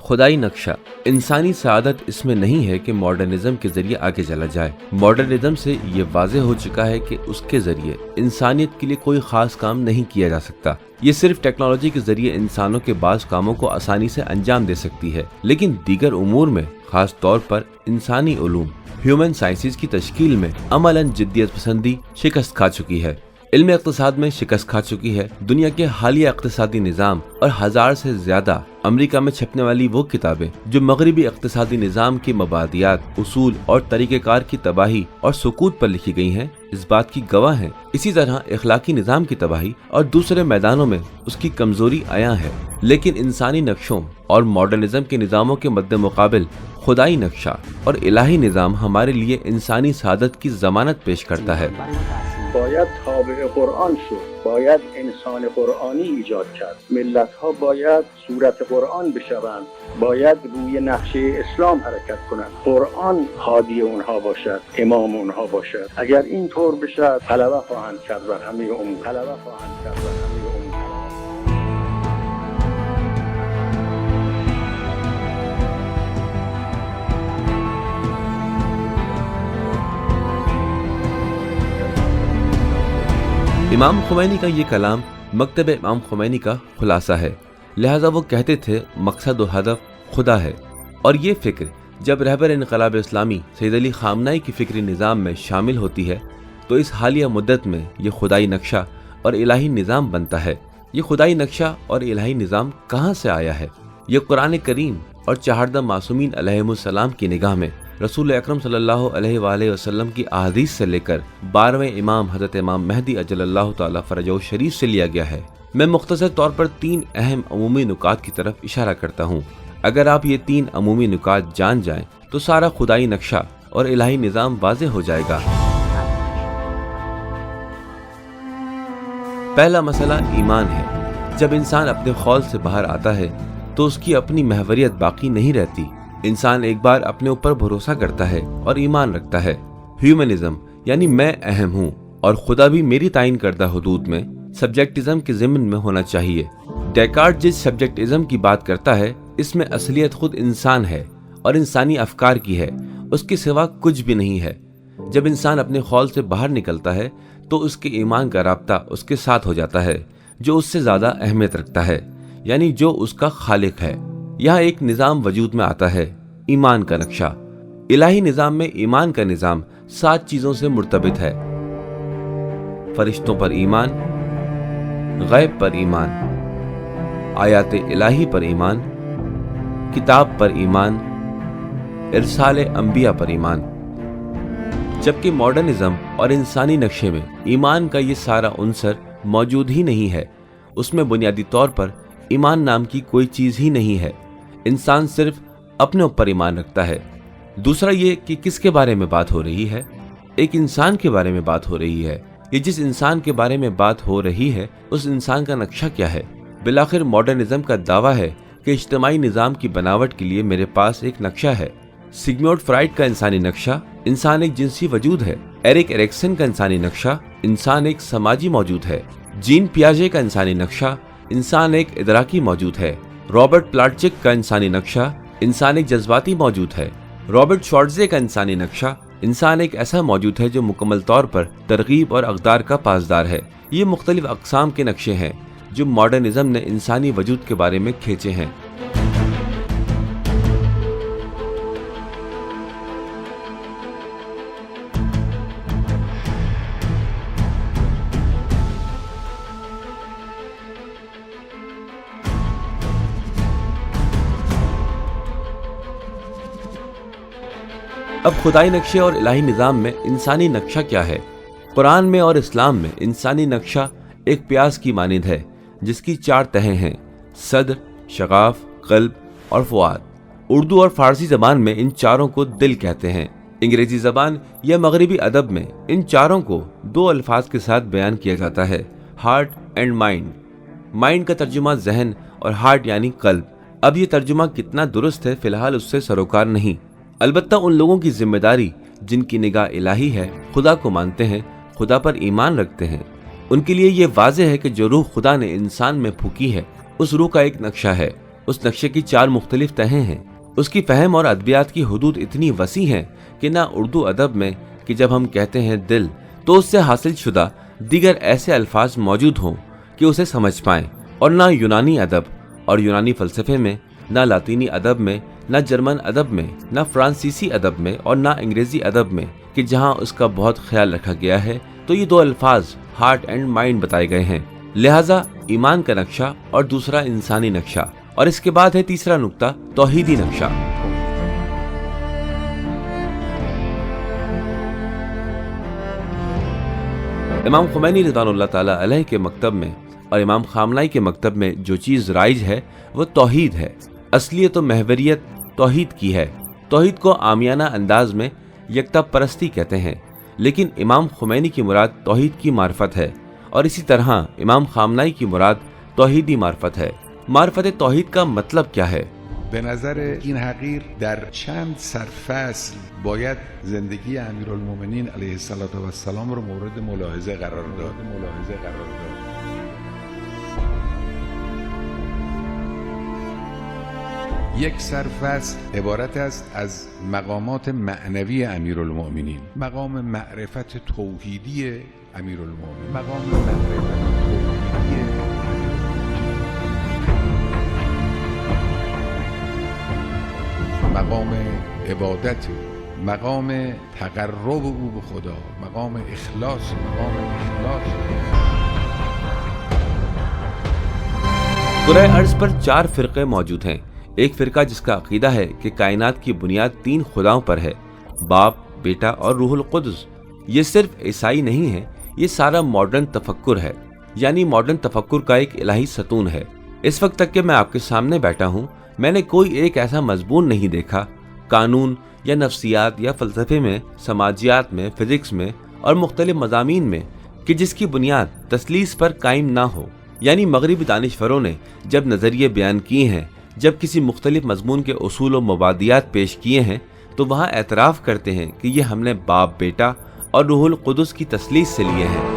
خدائی نقشہ انسانی سعادت اس میں نہیں ہے کہ ماڈرنزم کے ذریعے آگے چلا جائے۔ ماڈرنزم سے یہ واضح ہو چکا ہے کہ اس کے ذریعے انسانیت کے لیے کوئی خاص کام نہیں کیا جا سکتا۔ یہ صرف ٹیکنالوجی کے ذریعے انسانوں کے بعض کاموں کو آسانی سے انجام دے سکتی ہے، لیکن دیگر امور میں، خاص طور پر انسانی علوم ہیومن سائنسز کی تشکیل میں عملاً جدیت پسندی شکست کھا چکی ہے۔ علم اقتصاد میں شکست کھا چکی ہے۔ دنیا کے حالیہ اقتصادی نظام اور 1000 سے زیادہ امریکہ میں چھپنے والی وہ کتابیں جو مغربی اقتصادی نظام کی مبادیات، اصول اور طریقہ کار کی تباہی اور سقوط پر لکھی گئی ہیں، اس بات کی گواہ ہیں۔ اسی طرح اخلاقی نظام کی تباہی اور دوسرے میدانوں میں اس کی کمزوری عیاں ہے۔ لیکن انسانی نقشوں اور ماڈرنزم کے نظاموں کے مد مقابل خدائی نقشہ اور الہی نظام ہمارے لیے انسانی سعادت کی ضمانت پیش کرتا ہے۔ باید تابع قرآن شد، باید انسان قرآنی ایجاد کرد، ملت ها باید صورت قرآن بشوند، باید روی نقشه اسلام حرکت کنند، قرآن هادی اونها باشد، امام اونها باشد. اگر این طور بشد غلبه خواهند کرد بر همه امور، غلبه خواهند کرد بر همه امور. امام خمینی کا یہ کلام مکتب امام خمینی کا خلاصہ ہے، لہذا وہ کہتے تھے مقصد و ہدف خدا ہے، اور یہ فکر جب رہبر انقلاب اسلامی سید علی خامنہئی کی فکری نظام میں شامل ہوتی ہے تو اس حالیہ مدت میں یہ خدائی نقشہ اور الہی نظام بنتا ہے۔ یہ خدائی نقشہ اور الہی نظام کہاں سے آیا ہے؟ یہ قرآن کریم اور 14 معصومین علیہم السلام کی نگاہ میں رسول اکرم صلی اللہ علیہ وآلہ وسلم کی احادیث سے لے کر 12ویں امام حضرت امام مہدی اجل اللہ تعالی فرجہ شریف سے لیا گیا ہے۔ میں مختصر طور پر 3 اہم عمومی نکات کی طرف اشارہ کرتا ہوں۔ اگر آپ یہ 3 عمومی نکات جان جائیں تو سارا خدائی نقشہ اور الہی نظام واضح ہو جائے گا۔ پہلا مسئلہ ایمان ہے۔ جب انسان اپنے خول سے باہر آتا ہے تو اس کی اپنی محوریت باقی نہیں رہتی۔ انسان ایک بار اپنے اوپر بھروسہ کرتا ہے اور ایمان رکھتا ہے۔ ہیومنزم یعنی میں اہم ہوں اور خدا بھی میری تعین کردہ حدود میں سبجیکٹزم کے ضمن میں ہونا چاہیے۔ ڈیکارٹ جس سبجیکٹزم کی بات کرتا ہے اس میں اصلیت خود انسان ہے اور انسانی افکار کی ہے، اس کے سوا کچھ بھی نہیں ہے۔ جب انسان اپنے خول سے باہر نکلتا ہے تو اس کے ایمان کا رابطہ اس کے ساتھ ہو جاتا ہے جو اس سے زیادہ اہمیت رکھتا ہے، یعنی جو اس کا خالق ہے۔ یہاں ایک نظام وجود میں آتا ہے، ایمان کا نقشہ۔ الہی نظام میں ایمان کا نظام 7 چیزوں سے مرتبط ہے: فرشتوں پر ایمان، غیب پر ایمان، آیات الہی پر ایمان، کتاب پر ایمان، ارسال انبیاء پر ایمان۔ جبکہ ماڈرنزم اور انسانی نقشے میں ایمان کا یہ سارا عنصر موجود ہی نہیں ہے۔ اس میں بنیادی طور پر ایمان نام کی کوئی چیز ہی نہیں ہے۔ انسان صرف اپنے اوپر ایمان رکھتا ہے۔ دوسرا یہ کہ کس کے بارے میں بات ہو رہی ہے؟ ایک انسان کے بارے میں بات ہو رہی ہے۔ یہ جس انسان کے بارے میں بات ہو رہی ہے اس انسان کا نقشہ کیا ہے؟ بالآخر ماڈرنزم کا دعویٰ ہے کہ اجتماعی نظام کی بناوٹ کے لیے میرے پاس ایک نقشہ ہے۔ سگمنڈ فرائڈ کا انسانی نقشہ، انسان ایک جنسی وجود ہے۔ ایرک ایرکسن کا انسانی نقشہ، انسان ایک سماجی موجود ہے۔ جین پیاژے کا انسانی نقشہ، انسان ایک ادراکی موجود ہے۔ رابرٹ پلاٹچک کا انسانی نقشہ، انسان ایک جذباتی موجود ہے۔ رابرٹ شوارٹزے کا انسانی نقشہ، انسان ایک ایسا موجود ہے جو مکمل طور پر ترغیب اور اقدار کا پاسدار ہے۔ یہ مختلف اقسام کے نقشے ہیں جو ماڈرنزم نے انسانی وجود کے بارے میں کھینچے ہیں۔ اب خدائی نقشے اور الہی نظام میں انسانی نقشہ کیا ہے؟ قرآن میں اور اسلام میں انسانی نقشہ ایک پیاز کی مانند ہے جس کی 4 تہیں ہیں: صدر، شغاف، قلب اور فؤاد۔ اردو اور فارسی زبان میں ان چاروں کو دل کہتے ہیں۔ انگریزی زبان یا مغربی ادب میں ان چاروں کو 2 الفاظ کے ساتھ بیان کیا جاتا ہے: ہارٹ اینڈ مائنڈ۔ مائنڈ کا ترجمہ ذہن اور ہارٹ یعنی قلب۔ اب یہ ترجمہ کتنا درست ہے فی الحال اس سے سروکار نہیں، البتہ ان لوگوں کی ذمہ داری جن کی نگاہ الہی ہے، خدا کو مانتے ہیں، خدا پر ایمان رکھتے ہیں، ان کے لیے یہ واضح ہے کہ جو روح خدا نے انسان میں پھونکی ہے اس روح کا ایک نقشہ ہے، उस नक्शे की 4 मुख्तलिफ तहें हैं। उसकी फहम और अदबियात की हुदूद इतनी वसी हैं कि ना उर्दू अदब में कि जब हम कहते हैं दिल तो उससे हासिल शुदा दीगर ऐसे अल्फाज मौजूद हों कि उसे समझ पाएं, और ना यूनानी अदब और यूनानी फ़लसफ़े में, ना लातीनी अदब में, ना जर्मन अदब में, ना फ्रांसीसी अदब में और ना अंग्रेज़ी अदब में कि जहाँ उसका बहुत ख्याल रखा गया है। तो ये 2 अल्फाज हार्ट एंड माइंड बताए गए हैं। लिहाजा ईमान का नक्शा और दूसरा इंसानी नक्शा, और इसके बाद है तीसरा नुक्ता तौहीदी नक्शा। इमाम खुमैनी रिज़वानुल्लाह ताला अलैह के मकतब में और इमाम खामनाई के मकतब में जो चीज़ राइज है वो तौहीद है। असलियत तो महवरियत तौहीद की है। तौहीद को आमियाना अंदाज में यकता परस्ती कहते हैं, लेकिन इमाम खुमैनी की मुराद तौहीद की मार्फत है, और इसी तरह इमाम खामनाई की मुराद तौहीदी मार्फत है। मार्फत तौहीद का मतलब क्या है؟ به نظر این حقیر در چند سرفصل باید زندگی امیرالمومنین علیه السلام رو مورد ملاحظه قرار داد. یک سرفصل عبارت است از مقامات معنوی امیرالمومنین، مقام معرفت توحیدی امیرالمومنین، مقام عبادت، مقام تقرب او به خدا، مقام اخلاص. कुराए अर्ज पर 4 फ़िरक़े मौजूद हैं। एक फ़िरका जिसका अक़ीदा है कि कायनात की बुनियाद 3 खुदाओं पर है, बाप, बेटा और रूहुल कुद्स। ये सिर्फ ईसाई नहीं है, ये सारा मॉडर्न तफक्कुर है, यानी मॉडर्न तफक्कुर का एक इलाही सतून है। इस वक्त तक कि मैं आपके सामने बैठा हूँ, मैंने कोई एक ऐसा मजमून नहीं देखा कानून या नफ्सियात या फ़लसफ़े में, समाजियात में, फ़िज़िक्स में और मुख्तलिफ मज़ामीन में कि जिसकी बुनियाद तस्लीस पर कायम ना हो। यानी मगरिबी दानिशवरों ने जब नज़रिए बयान किए हैं, जब किसी मुख्तलिफ मजमून के उसूल व मुबादियात पेश किए हैं, तो वहाँ एतराफ़ करते हैं कि ये हमने बाप, बेटा और रूहुल कुद्स की तस्लीस से लिए हैं।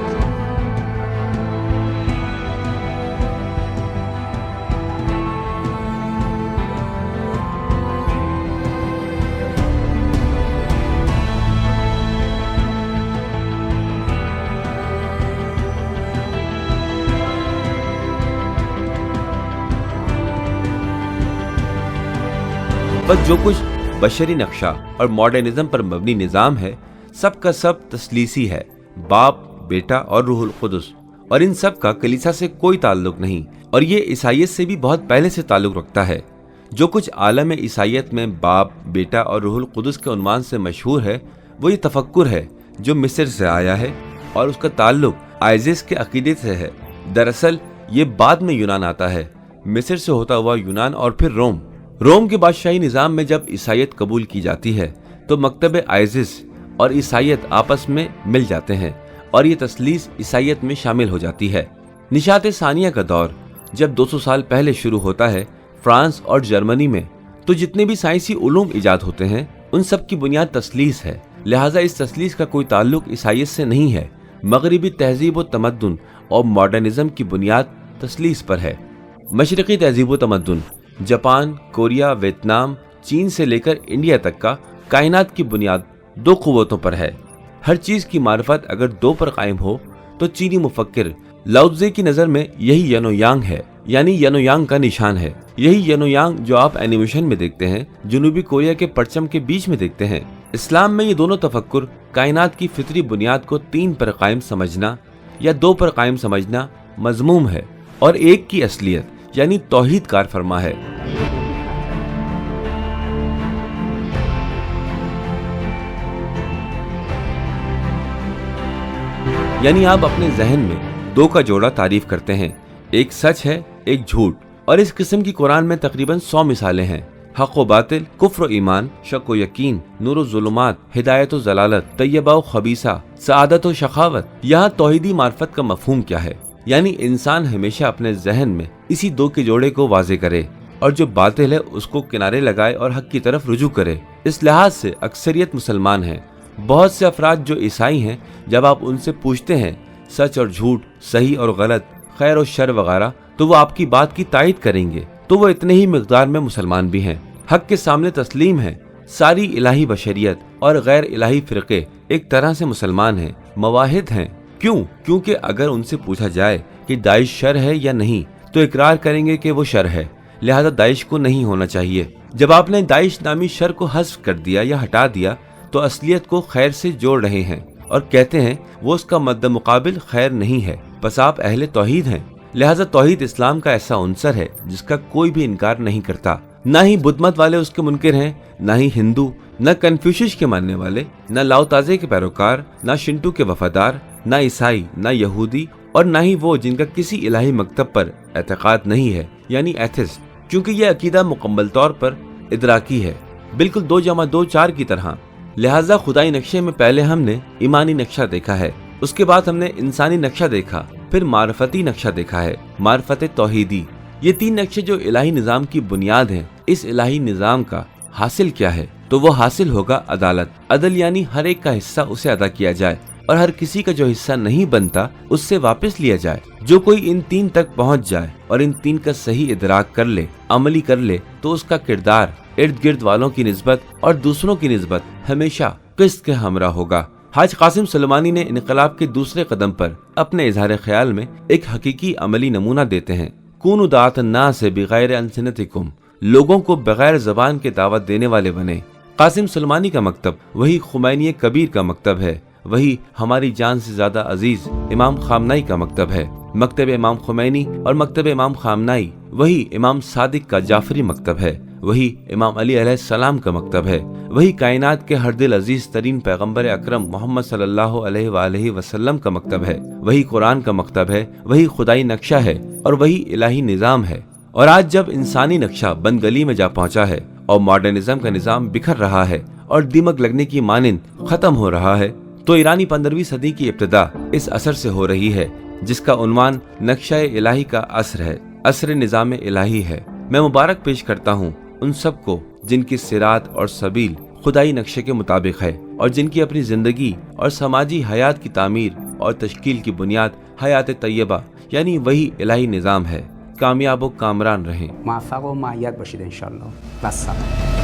बस जो कुछ बशरी नक्शा और मॉडर्निज्म पर मबनी निज़ाम है, सब का सब तस्लीसी है, बाप, बेटा और रूहुल कुद्स, और इन सब का कलीसा से कोई ताल्लुक नहीं, और ये ईसाइयत से भी बहुत पहले से ताल्लुक रखता है। जो कुछ आलम ईसाइयत में बाप, बेटा और रूहुल कुद्स के उन्वान से मशहूर है, वो ये तफक्कुर है जो मिस्र से आया है और उसका ताल्लुक आइजिस के अकीदे से है। दरअसल ये बाद में यूनान आता है, मिस्र से होता हुआ यूनान और फिर रोम के बादशाही निज़ाम में जब ईसाइयत कबूल की जाती है तो मकतब आइजिस और ईसाइयत आपस में मिल जाते हैं और ये तस्लीस ईसाइयत में शामिल हो जाती है। निशात सानिया का दौर जब 200 साल पहले शुरू होता है फ्रांस और जर्मनी में, तो जितने भी साइंसी उलूम इजाद होते हैं उन सब की बुनियाद तस्लीस है। लिहाजा इस तस्लीस का कोई ताल्लुक ईसाइयत से नहीं है। मगरिबी तहजीब व तमद्दुन और मॉडर्निज्म की बुनियाद तस्लीस पर है। मशरक़ी तहजीब व तमद्दुन जापान, कोरिया, वियतनाम, चीन से लेकर इंडिया तक का कायनात की बुनियाद 2 क़ुव्वतों पर है। हर चीज़ की मार्फत अगर 2 पर कायम हो तो चीनी मुफक्किर लाओत्ज़े की नज़र में यही यनोयांग है, यानी यनोयांग का निशान है। यही यनोयांग जो आप एनिमेशन में देखते हैं, जनूबी कोरिया के परचम के बीच में देखते हैं। इस्लाम में ये दोनों तफक्कुर कायनात की फितरी बुनियाद को 3 पर कायम समझना या 2 पर कायम समझना मज़मूम है, और एक की असलियत यानी तौहीद कार फरमा है। यानी आप अपने जहन में 2 का जोड़ा तारीफ करते हैं, एक सच है, एक झूठ, और इस किस्म की कुरान में तकरीबन 100 मिसालें हैं। हक़ व बातिल, कुफ्र व ईमान, शक व यकीन, नूर व ज़ुलुमात, हिदायत व ज़लालत, तय्यबा व खबीसा, सआदत व शखावत। यहाँ तौहीदी मार्फत का मफहूम क्या है? यानी इंसान हमेशा अपने जहन में इसी 2 के जोड़े को वाज़े करे और जो बातिल है उसको किनारे लगाए और हक की तरफ रुजू करे। इस लिहाज से अक्सरियत मुसलमान हैं। बहुत से अफराद जो ईसाई हैं, जब आप उनसे पूछते हैं सच और झूठ, सही और गलत, खैर और शर वगैरह, तो वो आपकी बात की तायद करेंगे। تو وہ اتنے ہی مقدار میں مسلمان بھی ہیں۔ حق کے سامنے تسلیم ہیں۔ ساری الہی بشریت اور غیر الہی فرقے ایک طرح سے مسلمان ہیں، مواحد ہیں۔ کیوں؟ کیونکہ اگر ان سے پوچھا جائے کہ داعش شر ہے یا نہیں تو اقرار کریں گے کہ وہ شر ہے، لہذا داعش کو نہیں ہونا چاہیے۔ جب آپ نے داعش نامی شر کو حذف کر دیا یا ہٹا دیا تو اصلیت کو خیر سے جوڑ رہے ہیں اور کہتے ہیں وہ اس کا مد مقابل خیر نہیں ہے۔ بس آپ اہل توحید ہیں، لہذا توحید اسلام کا ایسا عنصر ہے جس کا کوئی بھی انکار نہیں کرتا۔ نہ ہی بدھ مت والے اس کے منکر ہیں، نہ ہی ہندو، نہ کنفیوشس کے ماننے والے، نہ لاؤ تازے کے پیروکار، نہ شنٹو کے وفادار، نہ عیسائی، نہ یہودی، اور نہ ہی وہ جن کا کسی الہی مکتب پر اعتقاد نہیں ہے یعنی ایتھسٹ، کیونکہ یہ عقیدہ مکمل طور پر ادراکی ہے، بالکل 2 + 2 4 کی طرح۔ لہٰذا خدائی نقشے میں پہلے ہم نے ایمانی نقشہ دیکھا ہے، اس کے بعد ہم نے انسانی نقشہ دیکھا، پھر معرفتی نقشہ دیکھا ہے، معرفت توحیدی۔ یہ 3 نقشے جو الہی نظام کی بنیاد ہیں۔ اس الہی نظام کا حاصل کیا ہے؟ تو وہ حاصل ہوگا عدالت۔ عدل یعنی ہر ایک کا حصہ اسے ادا کیا جائے اور ہر کسی کا جو حصہ نہیں بنتا اس سے واپس لیا جائے۔ جو کوئی ان 3 تک پہنچ جائے اور ان 3 کا صحیح ادراک کر لے، عملی کر لے، تو اس کا کردار ارد گرد والوں کی نسبت اور دوسروں کی نسبت ہمیشہ قسط کے ہمراہ ہوگا۔ حاج قاسم سلیمانی نے انقلاب کے دوسرے قدم پر اپنے اظہار خیال میں ایک حقیقی عملی نمونہ دیتے ہیں۔ کونوا دعاۃ الناس بغیر السنتکم، لوگوں کو بغیر زبان کے دعوت دینے والے بنے۔ قاسم سلیمانی کا مکتب وہی خمینی کبیر کا مکتب ہے، وہی ہماری جان سے زیادہ عزیز امام خامنائی کا مکتب ہے۔ مکتب امام خمینی اور مکتب امام خامنائی وہی امام صادق کا جعفری مکتب ہے، وہی امام علی علیہ السلام کا مکتب ہے، وہی کائنات کے ہر دل عزیز ترین پیغمبر اکرم محمد صلی اللہ علیہ وآلہ وسلم کا مکتب ہے، وہی قرآن کا مکتب ہے، وہی خدائی نقشہ ہے اور وہی الہی نظام ہے۔ اور آج جب انسانی نقشہ بند گلی میں جا پہنچا ہے اور ماڈرنزم کا نظام بکھر رہا ہے اور دیمک لگنے کی مانند ختم ہو رہا ہے، تو ایرانی 15ویں صدی کی ابتدا اس اثر سے ہو رہی ہے جس کا عنوان نقشہ الہی کا عصر ہے، عصر نظام الہی ہے۔ میں مبارک پیش کرتا ہوں ان سب کو جن کی صراط اور سبیل خدائی نقشے کے مطابق ہے اور جن کی اپنی زندگی اور سماجی حیات کی تعمیر اور تشکیل کی بنیاد حیات طیبہ یعنی وہی الہی نظام ہے۔ کامیاب و کامران رہیں۔ موفق و مؤید باشید انشالله. و السلام.